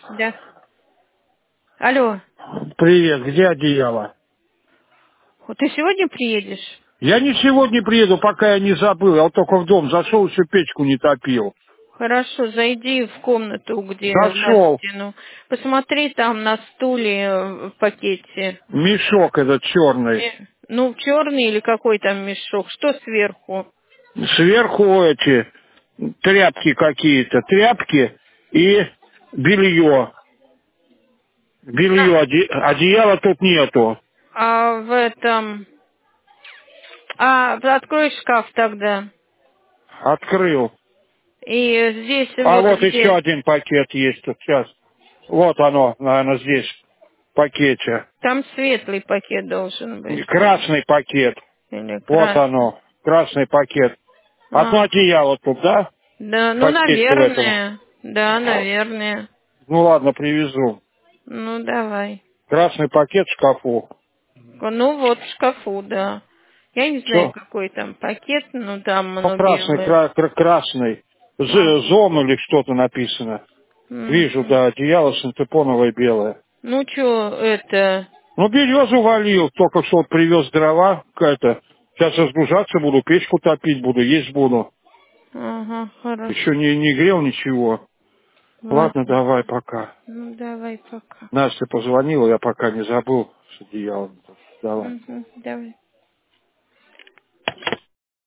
Да. Алло. Привет, где одеяло? Вот ты сегодня приедешь? Я не сегодня приеду, пока я не забыл. Я вот только в дом зашел, еще печку не топил. Хорошо, зайди в комнату, где на Зашел. стену. Посмотри там на стуле в пакете. Мешок этот черный. Ну, черный или какой там мешок? Что сверху? Сверху эти тряпки какие-то. Тряпки и белье. Белье. Одеяла тут нету. А в этом... А, открой шкаф тогда. Открыл. И здесь А вот вот еще где... один пакет есть тут сейчас. Вот оно, наверное, здесь, в пакете. Там светлый пакет должен быть. Красный пакет. Или Вот красный. оно, красный пакет. Одно А, одеяло тут, да? да, В ну, пакете в этом. наверное. Да, наверное. Ну ладно, привезу. Ну, давай. Красный пакет в шкафу. Ну, вот в шкафу, да. Я не знаю, Что? какой там пакет, но там Ну, оно красный, белое. красный. А, Зом или что-то написано. Вижу, мгм. да, одеяло синтепоновое белое. Ну, что это? Ну, березу валил, только что вот привез дрова какая-то. Сейчас разгружаться буду, печку топить буду, есть буду. Ага, Еще хорошо. не грел ничего. Ладно, Ладно. давай, пока. Ну, давай пока. Настя позвонила, я пока не забыл с одеялом. Давай. Давай.